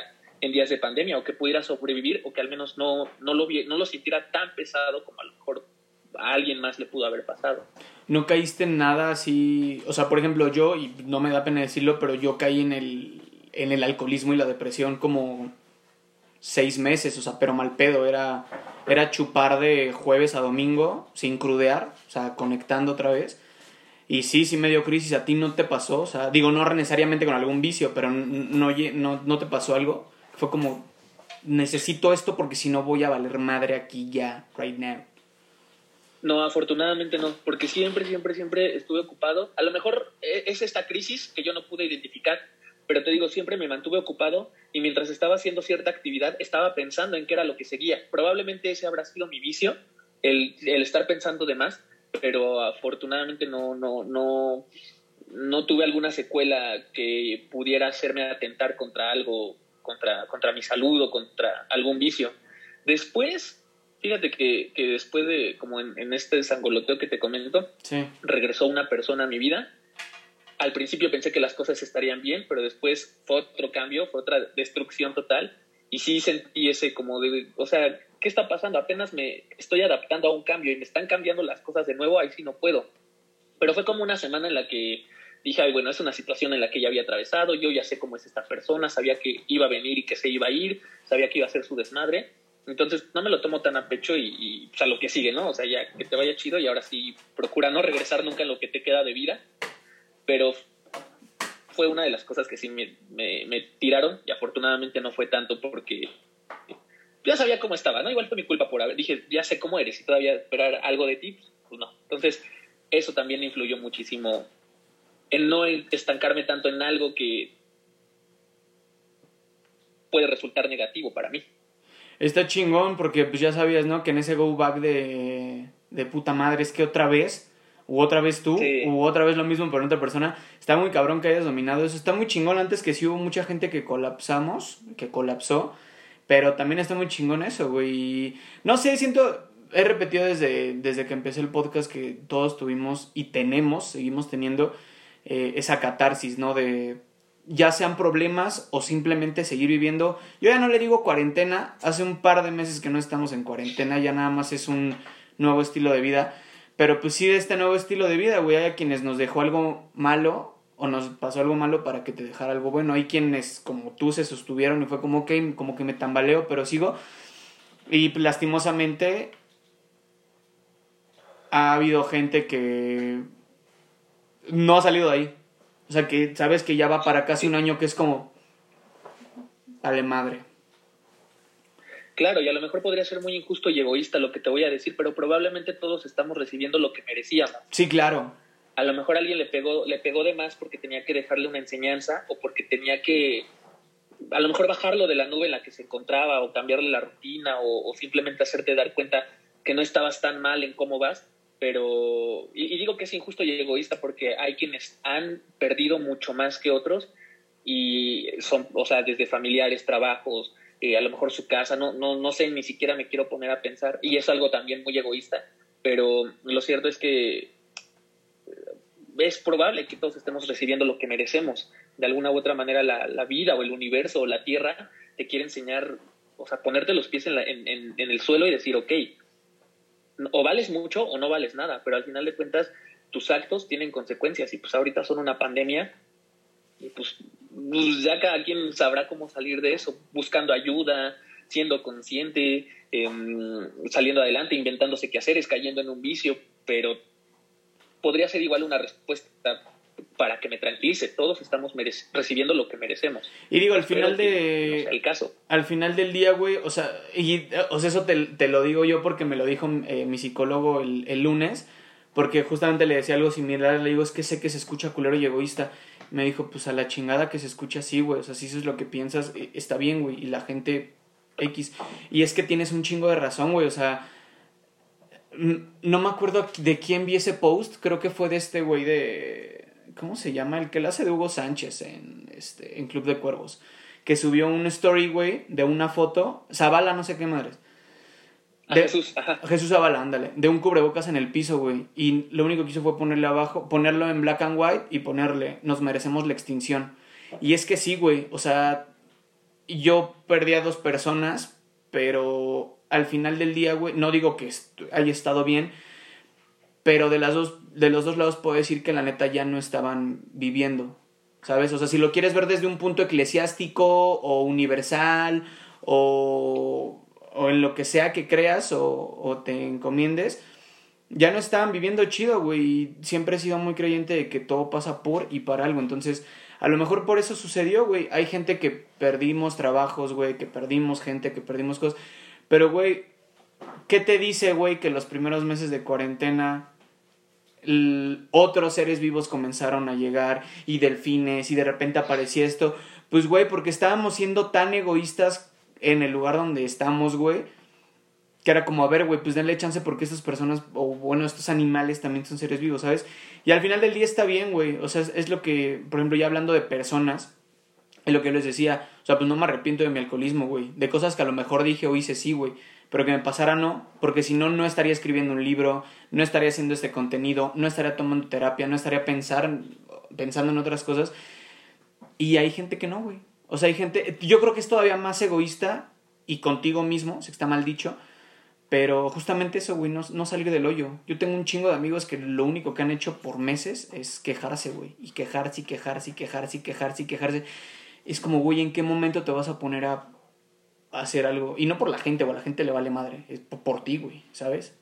en días de pandemia, o que pudiera sobrevivir, o que al menos no, no, lo, vi, no lo sintiera tan pesado como a lo mejor a alguien más le pudo haber pasado. ¿No caíste en nada así? O sea, por ejemplo, yo, y no me da pena decirlo, pero yo caí en el, en el alcoholismo y la depresión como seis meses, o sea, pero mal pedo. Era, era chupar de jueves a domingo sin crudear, o sea, conectando otra vez. Y sí, sí me dio crisis. ¿A ti no te pasó? O sea, digo, no necesariamente con algún vicio, pero no, no, no te pasó algo. Fue como, necesito esto porque si no voy a valer madre aquí ya, right now. No, afortunadamente no, porque siempre, siempre, siempre estuve ocupado. A lo mejor es esta crisis que yo no pude identificar, pero te digo, siempre me mantuve ocupado y mientras estaba haciendo cierta actividad estaba pensando en qué era lo que seguía. Probablemente ese habrá sido mi vicio, el, el estar pensando de más, pero afortunadamente no, no, no, no tuve alguna secuela que pudiera hacerme atentar contra algo, contra, contra mi salud o contra algún vicio. Después... Fíjate que, que después de, como en, en este sangoloteo que te comento, sí. regresó una persona a mi vida. Al principio pensé que las cosas estarían bien, pero después fue otro cambio, fue otra destrucción total. Y sí sentí ese como de, o sea, ¿qué está pasando? Apenas me estoy adaptando a un cambio y me están cambiando las cosas de nuevo, ahí sí no puedo. Pero fue como una semana en la que dije, ay, bueno, es una situación en la que ya había atravesado, yo ya sé cómo es esta persona, sabía que iba a venir y que se iba a ir, sabía que iba a ser su desmadre. Entonces no me lo tomo tan a pecho y, y pues, a lo que sigue, ¿no? O sea, ya que te vaya chido y ahora sí procura no regresar nunca en lo que te queda de vida. Pero fue una de las cosas que sí me, me, me tiraron y afortunadamente no fue tanto porque ya sabía cómo estaba, ¿no? Igual fue mi culpa por haber, dije, ya sé cómo eres y todavía esperar algo de ti, pues no. Entonces eso también influyó muchísimo en no estancarme tanto en algo que puede resultar negativo para mí. Está chingón porque pues ya sabías, ¿no? Que en ese go back de, de puta madre es que otra vez, u otra vez tú, sí. u otra vez lo mismo pero otra persona. Está muy cabrón que hayas dominado eso. Está muy chingón. Antes que sí hubo mucha gente que colapsamos, que colapsó, pero también está muy chingón eso, güey. No sé, siento, he repetido desde, desde que empecé el podcast que todos tuvimos y tenemos, seguimos teniendo eh, esa catarsis, ¿no? De... ya sean problemas o simplemente seguir viviendo. Yo ya no le digo cuarentena, hace un par de meses que no estamos en cuarentena, ya nada más es un nuevo estilo de vida, pero pues sí de este nuevo estilo de vida, güey, hay a quienes nos dejó algo malo o nos pasó algo malo para que te dejara algo bueno, hay quienes como tú se sostuvieron y fue como ok, como que me tambaleo, pero sigo, y lastimosamente ha habido gente que no ha salido de ahí. O sea, que sabes que ya va para casi un año que es como... Dale madre. Claro, y a lo mejor podría ser muy injusto y egoísta lo que te voy a decir, pero probablemente todos estamos recibiendo lo que merecíamos. Sí, claro. A lo mejor alguien le pegó, le pegó de más porque tenía que dejarle una enseñanza o porque tenía que, a lo mejor bajarlo de la nube en la que se encontraba o cambiarle la rutina o, o simplemente hacerte dar cuenta que no estabas tan mal en cómo vas. Pero, y, y digo que es injusto y egoísta porque hay quienes han perdido mucho más que otros y son, o sea, desde familiares, trabajos, eh, a lo mejor su casa, no, no, no sé, ni siquiera me quiero poner a pensar y es algo también muy egoísta, pero lo cierto es que es probable que todos estemos recibiendo lo que merecemos. De alguna u otra manera la, la vida o el universo o la tierra te quiere enseñar, o sea, ponerte los pies en, la, en, en, en el suelo y decir, ok, o vales mucho o no vales nada, pero al final de cuentas tus actos tienen consecuencias y pues ahorita son una pandemia y pues, pues ya cada quien sabrá cómo salir de eso, buscando ayuda, siendo consciente, eh, saliendo adelante, inventándose quehaceres, cayendo en un vicio, pero podría ser igual una respuesta para que me tranquilice. Todos estamos merec- recibiendo lo que merecemos. Y digo, al final de... Que no sea el caso. Al final del día, güey, o sea, y, o sea eso te, te lo digo yo porque me lo dijo eh, mi psicólogo el, el lunes, porque justamente le decía algo similar, le digo, es que sé que se escucha culero y egoísta. Me dijo, pues a la chingada que se escucha así, güey, o sea, si eso es lo que piensas, está bien, güey, y la gente X. Y es que tienes un chingo de razón, güey, o sea... No me acuerdo de quién vi ese post, creo que fue de este güey de... ¿Cómo se llama? El que le hace de Hugo Sánchez en, este, en Club de Cuervos. Que subió un story, güey, de una foto. Zavala, no sé qué madres. A De, Jesús, ajá. Jesús Zavala, ándale. De un cubrebocas en el piso, güey. Y lo único que hizo fue ponerle abajo, ponerlo en black and white y ponerle, nos merecemos la extinción. Y es que sí, güey, o sea... yo perdí a dos personas, pero al final del día, güey, no digo que est- haya estado bien, pero de las dos, de los dos lados puedo decir que la neta ya no estaban viviendo, ¿sabes? O sea, si lo quieres ver desde un punto eclesiástico o universal o, o en lo que sea que creas o, o te encomiendes, ya no estaban viviendo chido, güey. Y siempre he sido muy creyente de que todo pasa por y para algo. Entonces, a lo mejor por eso sucedió, güey. Hay gente que perdimos trabajos, güey, que perdimos gente, que perdimos cosas. Pero, güey, ¿qué te dice, güey, que los primeros meses de cuarentena l- otros seres vivos comenzaron a llegar y delfines y de repente aparecía esto? Pues, güey, porque estábamos siendo tan egoístas en el lugar donde estamos, güey, que era como, a ver, güey, pues denle chance porque estas personas, o bueno, estos animales también son seres vivos, ¿sabes? Y al final del día está bien, güey. O sea, es, es lo que, por ejemplo, ya hablando de personas, es lo que yo les decía. O sea, pues no me arrepiento de mi alcoholismo, güey. De cosas que a lo mejor dije o hice sí, güey. Pero que me pasara no, porque si no, no estaría escribiendo un libro, no estaría haciendo este contenido, no estaría tomando terapia, no estaría pensar, pensando en otras cosas. Y hay gente que no, güey. O sea, hay gente, yo creo que es todavía más egoísta y contigo mismo, sé que está mal dicho, pero justamente eso, güey, no, no salir del hoyo. Yo tengo un chingo de amigos que lo único que han hecho por meses es quejarse, güey. Y quejarse, y quejarse, y quejarse, y quejarse, y quejarse. Es como, güey, ¿en qué momento te vas a poner a, a hacer algo? Y no por la gente, güey, a la gente le vale madre. Es por, por ti, güey, ¿sabes?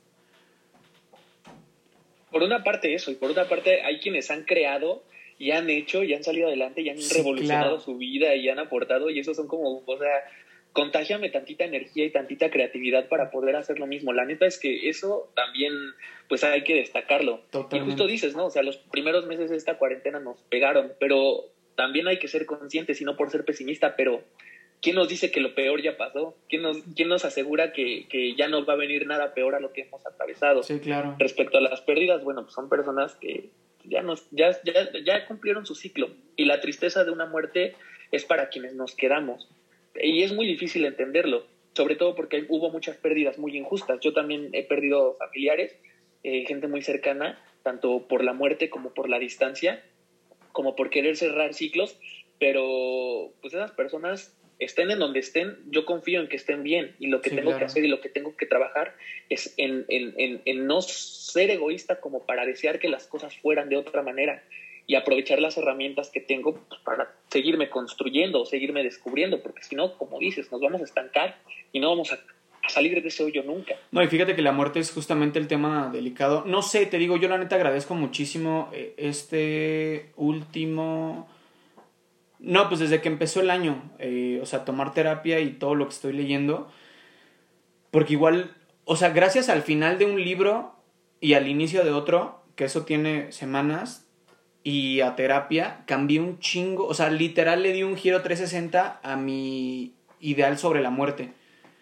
Por una parte eso, y por otra parte hay quienes han creado y han hecho y han salido adelante y han Sí, revolucionado claro. su vida y han aportado, y esos son como, o sea, contágiame tantita energía y tantita creatividad para poder hacer lo mismo. La neta es que eso también, pues hay que destacarlo. Y justo Totalmente. dices, ¿no? O sea, los primeros meses de esta cuarentena nos pegaron, pero también hay que ser conscientes y no por ser pesimista, pero ¿quién nos dice que lo peor ya pasó? ¿Quién nos, quién nos asegura que, que ya no va a venir nada peor a lo que hemos atravesado? Sí, claro. Respecto a las pérdidas, bueno, pues son personas que ya, nos, ya, ya, ya cumplieron su ciclo, y la tristeza de una muerte es para quienes nos quedamos. Y es muy difícil entenderlo, sobre todo porque hubo muchas pérdidas muy injustas. Yo también he perdido familiares, eh, gente muy cercana, tanto por la muerte como por la distancia, como por querer cerrar ciclos, pero pues esas personas, estén en donde estén, yo confío en que estén bien, y lo que Sí, tengo que claro. hacer y lo que tengo que trabajar es en, en, en, en no ser egoísta como para desear que las cosas fueran de otra manera, y aprovechar las herramientas que tengo, pues, para seguirme construyendo, seguirme descubriendo, porque si no, como dices, nos vamos a estancar y no vamos a, a salir de ese hoyo nunca. No, y fíjate que la muerte es justamente el tema delicado. No sé, te digo, yo la neta agradezco muchísimo eh, este último... No, pues desde que empezó el año, eh, o sea, tomar terapia y todo lo que estoy leyendo, porque igual, o sea, gracias al final de un libro y al inicio de otro, que eso tiene semanas, y a terapia, cambié un chingo, o sea, literal le di un giro trescientos sesenta a mi ideal sobre la muerte.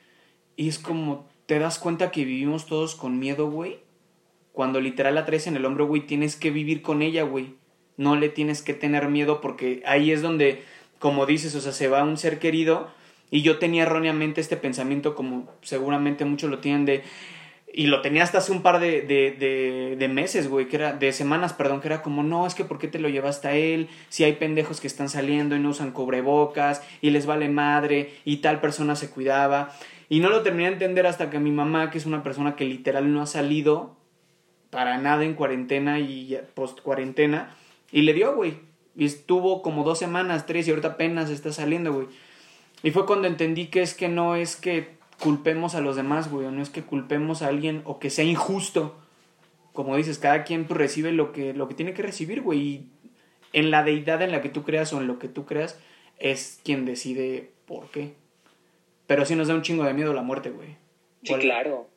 Y es como, te das cuenta que vivimos todos con miedo, güey. Cuando literal la traes en el hombro, güey, tienes que vivir con ella, güey. No le tienes que tener miedo porque ahí es donde, como dices, o sea, se va un ser querido. Y yo tenía erróneamente este pensamiento, como seguramente muchos lo tienen, de... Y lo tenía hasta hace un par de, de, de, de meses, güey, que era, de semanas, perdón, que era como, no, es que ¿por qué te lo llevaste a él? Si hay pendejos que están saliendo y no usan cubrebocas y les vale madre y tal persona se cuidaba. Y no lo terminé de entender hasta que mi mamá, que es una persona que literal no ha salido para nada en cuarentena y post cuarentena, y le dio, güey. Y estuvo como dos semanas, tres, y ahorita apenas está saliendo, güey. Y fue cuando entendí que es que no es que culpemos a los demás, güey, o no es que culpemos a alguien o que sea injusto. Como dices, cada quien pues, recibe lo que, lo que tiene que recibir, güey. Y en la deidad en la que tú creas o en lo que tú creas, es quien decide por qué. Pero sí nos da un chingo de miedo la muerte, güey. Sí, claro.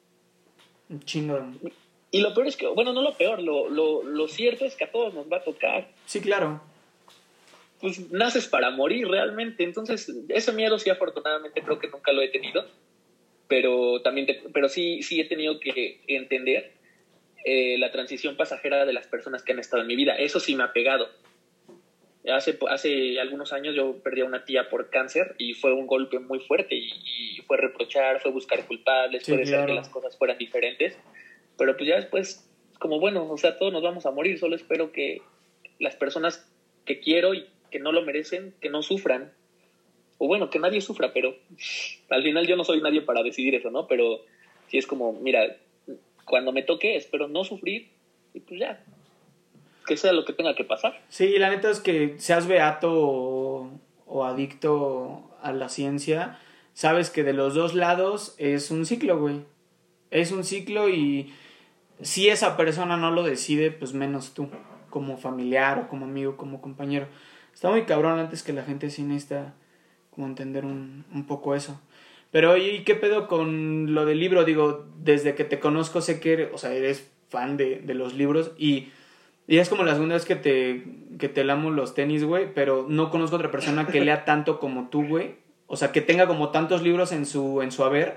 Un chingo de... Y lo peor es que, bueno, no lo peor, lo, lo, lo cierto es que a todos nos va a tocar. Sí, claro. Pues naces para morir realmente. Entonces, ese miedo sí, afortunadamente, creo que nunca lo he tenido. Pero también te, pero sí, sí he tenido que entender eh, la transición pasajera de las personas que han estado en mi vida. Eso sí me ha pegado. Hace, hace algunos años yo perdí a una tía por cáncer y fue un golpe muy fuerte, y, y fue reprochar, fue buscar culpables, Sí, fue desear claro. que las cosas fueran diferentes. Pero pues ya después, como bueno, o sea, todos nos vamos a morir, solo espero que las personas que quiero y que no lo merecen, que no sufran. o bueno, que nadie sufra, pero al final yo no soy nadie para decidir eso, ¿no? Pero sí es como, mira, cuando me toque espero no sufrir y pues ya, que sea lo que tenga que pasar. Sí, la neta es que seas beato o, o adicto a la ciencia, sabes que de los dos lados es un ciclo, güey. Es un ciclo y si esa persona no lo decide, pues menos tú, como familiar o como amigo, como compañero. Está muy cabrón antes que la gente sí necesita como entender un, un poco eso. Pero oye, ¿y qué pedo con lo del libro? Digo, desde que te conozco sé que eres, o sea, eres fan de, de los libros y, y es como la segunda vez que te, que te lamo los tenis, güey, pero no conozco otra persona que lea tanto como tú, güey. O sea, que tenga como tantos libros en su, en su haber.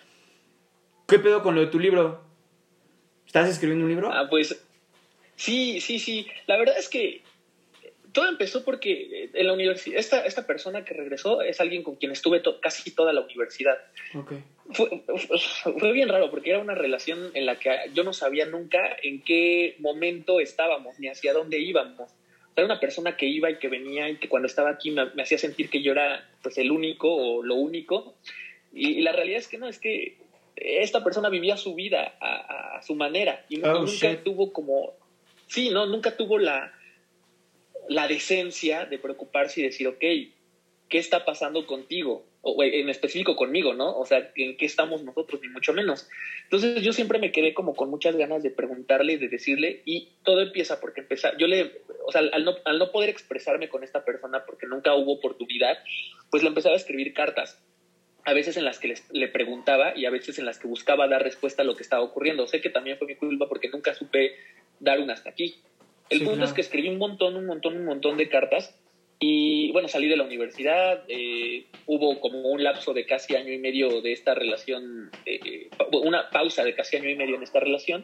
¿Qué pedo con lo de tu libro? ¿Estás escribiendo un libro? Ah, pues sí, sí, sí. La verdad es que todo empezó porque en la universidad, esta, esta persona que regresó es alguien con quien estuve to- casi toda la universidad. Okay. Fue, fue, fue bien raro porque era una relación en la que yo no sabía nunca en qué momento estábamos ni hacia dónde íbamos. Era una persona que iba y que venía y que cuando estaba aquí me, me hacía sentir que yo era pues el único o lo único. Y, y la realidad es que no, es que esta persona vivía su vida a, a su manera y Oh, nunca shit. tuvo como... Sí, no, nunca tuvo la... la decencia de preocuparse y decir, ok, ¿qué está pasando contigo? O en específico conmigo, ¿no? O sea, ¿en qué estamos nosotros? Ni mucho menos. Entonces yo siempre me quedé como con muchas ganas de preguntarle, de decirle, y todo empieza porque empezar, yo le, o sea, al no, al no poder expresarme con esta persona porque nunca hubo oportunidad, pues le empezaba a escribir cartas. A veces en las que les, le preguntaba y a veces en las que buscaba dar respuesta a lo que estaba ocurriendo. Sé que también fue mi culpa porque nunca supe dar un hasta aquí. El Sí, punto claro. es que escribí un montón, un montón, un montón de cartas y bueno, salí de la universidad, eh, hubo como un lapso de casi año y medio de esta relación, eh, una pausa de casi año y medio en esta relación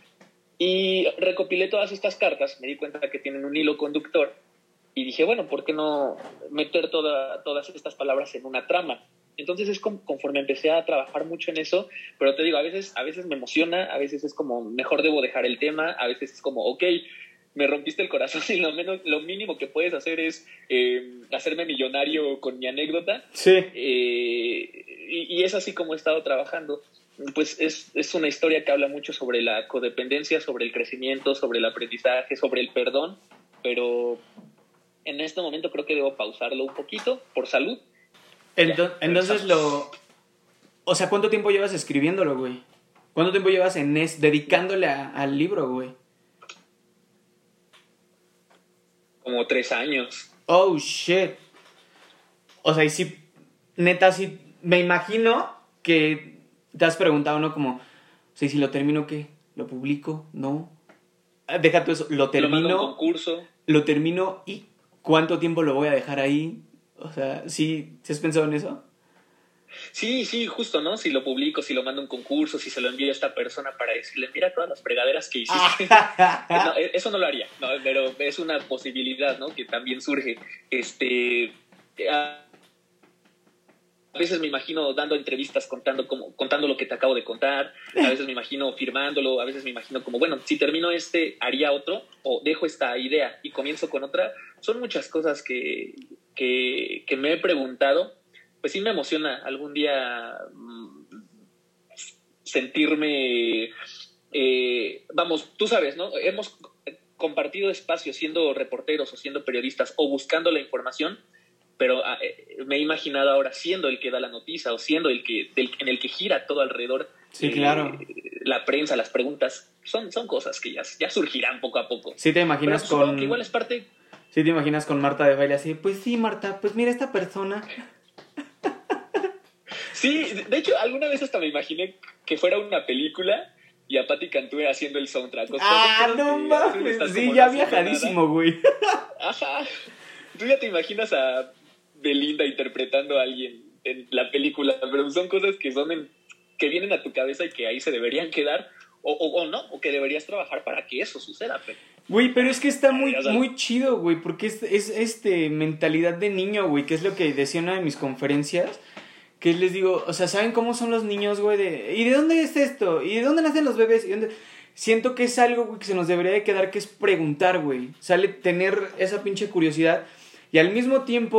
y recopilé todas estas cartas, me di cuenta que tienen un hilo conductor y dije, bueno, ¿por qué no meter toda, todas estas palabras en una trama? Entonces es como, conforme empecé a trabajar mucho en eso, pero te digo, a veces, a veces me emociona, a veces es como, mejor debo dejar el tema, a veces es como, ok, me rompiste el corazón y lo, menos, lo mínimo que puedes hacer es eh, hacerme millonario con mi anécdota. Sí. Eh, y, y es así como he estado trabajando. Pues es, es una historia que habla mucho sobre la codependencia, sobre el crecimiento, sobre el aprendizaje, sobre el perdón, pero en este momento creo que debo pausarlo un poquito por salud. Entonces, entonces lo... O sea, ¿cuánto tiempo llevas escribiéndolo, güey? ¿Cuánto tiempo llevas en es, dedicándole a, al libro, güey? Como tres años. Oh, shit. O sea, y sí, neta, sí, me imagino que te has preguntado, ¿no? Como, o sea, ¿y si lo termino qué? ¿Lo publico? ¿No? Ah, deja tú eso, lo termino. Lo mando a un concurso. Lo termino y ¿cuánto tiempo lo voy a dejar ahí? O sea, ¿sí, ¿sí has pensado en eso? Sí, sí, justo, ¿no? Si lo publico, si lo mando a un concurso, si se lo envío a esta persona para decirle, mira todas las fregaderas que hiciste. No, eso no lo haría, no, pero es una posibilidad, ¿no? Que también surge. Este, a veces me imagino dando entrevistas contando, como, contando lo que te acabo de contar, a veces me imagino firmándolo, a veces me imagino como, bueno, si termino este, haría otro, o dejo esta idea y comienzo con otra. Son muchas cosas que, que, que me he preguntado. Pues sí me emociona algún día mmm, sentirme, eh, vamos, tú sabes, ¿no? Hemos compartido espacios siendo reporteros o siendo periodistas o buscando la información, pero eh, me he imaginado ahora siendo el que da la noticia o siendo el que del, en el que gira todo alrededor. Sí, claro. Eh, la prensa, las preguntas, son, son cosas que ya, ya surgirán poco a poco. Sí te imaginas pero, con... que igual es parte... Sí te imaginas con Marta de baile así, pues sí, Marta, pues mira esta persona... Sí, de hecho, alguna vez hasta me imaginé que fuera una película y a Patti Cantú haciendo el soundtrack. O sea, ¡ah, no mames! Sí, ya viajadísimo, güey. Ajá. Tú ya te imaginas a Belinda interpretando a alguien en la película, pero son cosas que son en, que vienen a tu cabeza y que ahí se deberían quedar, o, o, o no, o que deberías trabajar para que eso suceda. Pero... Güey, pero es que está muy, muy chido, güey, porque es, es este mentalidad de niño, güey, que es lo que decía en una de mis conferencias. Que les digo, o sea, ¿saben cómo son los niños, güey? De, ¿y de dónde es esto? ¿Y de dónde nacen los bebés? ¿Y dónde? Siento que es algo, güey, que se nos debería de quedar, que es preguntar, güey. Sale tener esa pinche curiosidad. Y al mismo tiempo,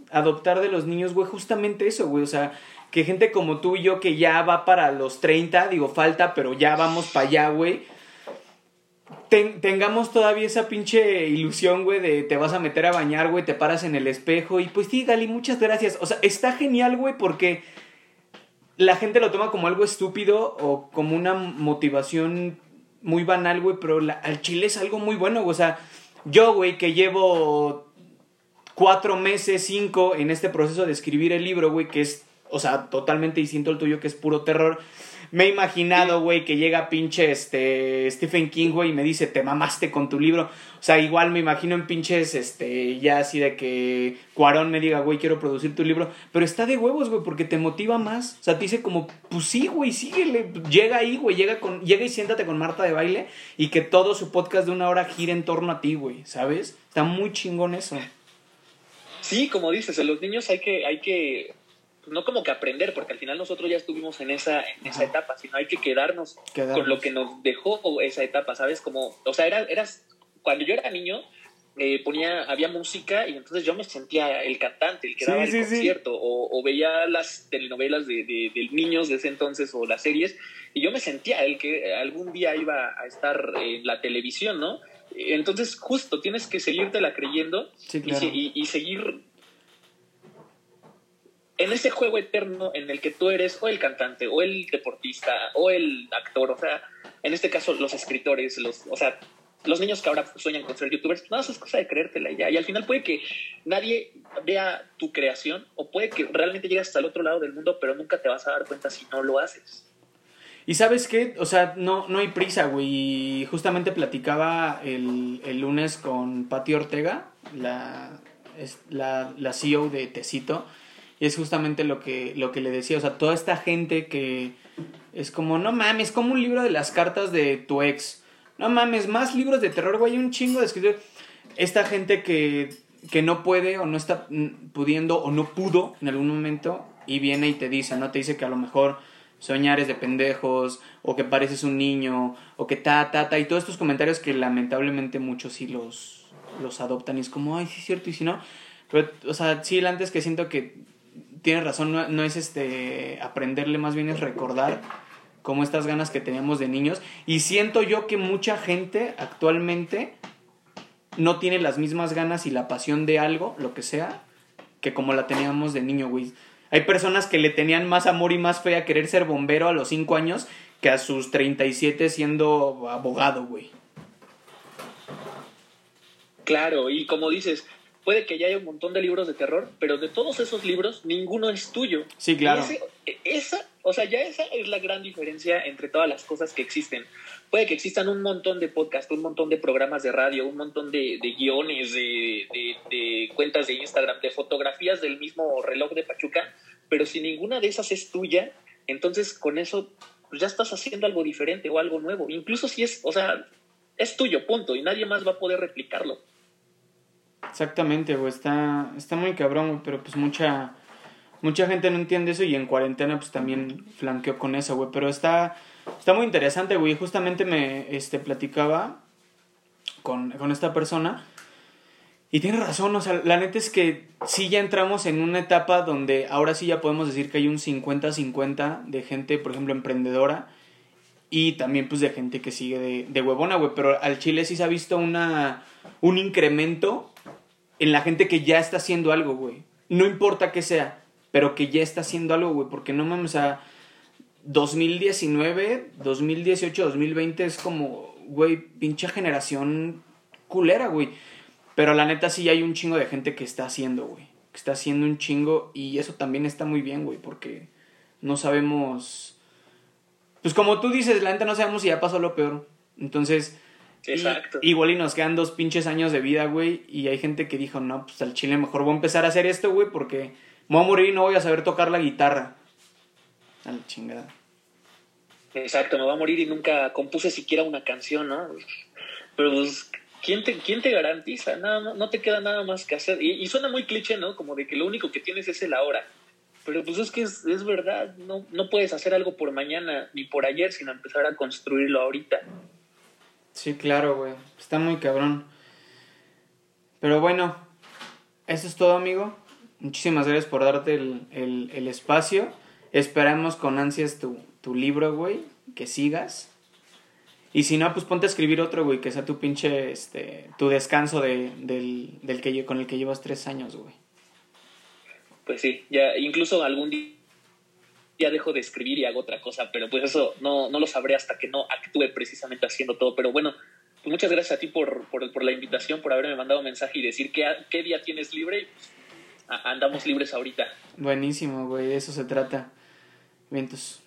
adoptar de los niños, güey, justamente eso, güey, o sea, que gente como tú y yo que ya va para los treinta, digo, falta, pero ya vamos para allá, güey, ten, tengamos todavía esa pinche ilusión, güey, de te vas a meter a bañar, güey, te paras en el espejo y pues sí, Gali, muchas gracias. O sea, está genial, güey, porque la gente lo toma como algo estúpido o como una motivación muy banal, güey, pero la, al chile es algo muy bueno, güey. O sea, yo, güey, que llevo cuatro meses, cinco en este proceso de escribir el libro, güey, que es, o sea, totalmente distinto al tuyo, que es puro terror. Me he imaginado, güey, que llega pinche este Stephen King, güey, y me dice, te mamaste con tu libro. O sea, igual me imagino en pinches, este, ya así de que Cuarón me diga, güey, quiero producir tu libro. Pero está de huevos, güey, porque te motiva más. O sea, te dice como, pues sí, güey, síguele. Llega ahí, güey, llega, con, llega y siéntate con Marta de Baile y que todo su podcast de una hora gire en torno a ti, güey, ¿sabes? Está muy chingón eso. Sí, como dices, a los niños hay que... Hay que... no como que aprender, porque al final nosotros ya estuvimos en esa, en esa etapa, sino hay que quedarnos, quedarnos con lo que nos dejó esa etapa, ¿sabes? Como, o sea, era, eras, cuando yo era niño, eh, ponía, había música y entonces yo me sentía el cantante, el que sí, daba el sí, concierto, sí. o, o veía las telenovelas de, de, de niños de ese entonces o las series, y yo me sentía el que algún día iba a estar en la televisión, ¿no? Entonces, justo, tienes que seguírtela creyendo sí, claro. y, y, y seguir en ese juego eterno en el que tú eres o el cantante, o el deportista, o el actor, o sea, en este caso los escritores, los, o sea, los niños que ahora sueñan con ser youtubers, no, eso es cosa de creértela ya, y al final puede que nadie vea tu creación, o puede que realmente llegues hasta el otro lado del mundo, pero nunca te vas a dar cuenta si no lo haces. Y ¿sabes qué? O sea, no, no hay prisa, güey. Y justamente platicaba el, el lunes con Pati Ortega, la, la, la C E O de Tecito. Y es justamente lo que, lo que le decía. O sea, toda esta gente que es como, no mames, como un libro de las cartas de tu ex. No mames, más libros de terror, güey. Un chingo de escritores. Esta gente que, que no puede o no está pudiendo o no pudo en algún momento y viene y te dice, ¿no? Te dice que a lo mejor soñar es de pendejos, o que pareces un niño, o que ta, ta, ta, y todos estos comentarios que lamentablemente muchos sí los, los adoptan y es como, ay, sí es cierto, y si no, pero, o sea, sí, antes que siento que tienes razón, no, no es este aprenderle, más bien es recordar como estas ganas que teníamos de niños, y siento yo que mucha gente actualmente no tiene las mismas ganas y la pasión de algo, lo que sea, que como la teníamos de niño, güey. Hay personas que le tenían más amor y más fe a querer ser bombero a los cinco años que a sus treinta y siete siendo abogado, güey. Claro, y como dices, puede que ya haya un montón de libros de terror, pero de todos esos libros, ninguno es tuyo. Sí, claro. Ese, esa, o sea, ya esa es la gran diferencia entre todas las cosas que existen. Puede que existan un montón de podcasts, un montón de programas de radio, un montón de, de guiones, de, de, de cuentas de Instagram, de fotografías del mismo reloj de Pachuca, pero si ninguna de esas es tuya, entonces con eso pues ya estás haciendo algo diferente o algo nuevo. Incluso si es, o sea, es tuyo, punto, y nadie más va a poder replicarlo. Exactamente, güey, está, está muy cabrón, güey, pero pues mucha, mucha gente no entiende eso y en cuarentena pues también flanqueó con eso, güey, pero está, está muy interesante, güey, justamente me este, platicaba con, con esta persona y tiene razón, o sea, la neta es que sí ya entramos en una etapa donde ahora sí ya podemos decir que hay un cincuenta cincuenta de gente, por ejemplo, emprendedora y también pues de gente que sigue de, de huevona, güey, pero al chile sí se ha visto una, un incremento en la gente que ya está haciendo algo, güey. No importa qué sea, pero que ya está haciendo algo, güey. Porque no mames, a dos mil diecinueve, dos mil dieciocho, dos mil veinte es como, güey, pinche generación culera, güey. Pero la neta sí hay un chingo de gente que está haciendo, güey. Que está haciendo un chingo y eso también está muy bien, güey. Porque no sabemos... Pues como tú dices, la neta no sabemos si ya pasó lo peor. Entonces... Exacto. Y, igual y nos quedan dos pinches años de vida, güey. Y hay gente que dijo, no, pues al chile mejor voy a empezar a hacer esto, güey, porque me voy a morir y no voy a saber tocar la guitarra. A la chingada. Exacto, me voy a morir y nunca compuse siquiera una canción, ¿no? Pero pues, ¿quién te, quién te garantiza? Nada, no, no te queda nada más que hacer. Y, y suena muy cliché, ¿no? Como de que lo único que tienes es el ahora. Pero pues es que es, es verdad, no, no puedes hacer algo por mañana ni por ayer, sino empezar a construirlo ahorita. Sí, claro, güey. Está muy cabrón. Pero bueno, eso es todo, amigo. muchísimas gracias por darte el, el, el espacio. Esperamos con ansias tu, tu libro, güey, que sigas. Y si no, pues ponte a escribir otro, güey, que sea tu pinche, este, tu descanso de, del, del que, con el que llevas tres años, güey. Pues sí, ya incluso algún día ya dejo de escribir y hago otra cosa, pero pues eso no, no lo sabré hasta que no actúe precisamente haciendo todo. Pero bueno, pues muchas gracias a ti por, por, por la invitación, por haberme mandado un mensaje y decir qué, qué día tienes libre. Y pues, a, andamos libres ahorita. Buenísimo, güey, de eso se trata. Vientos.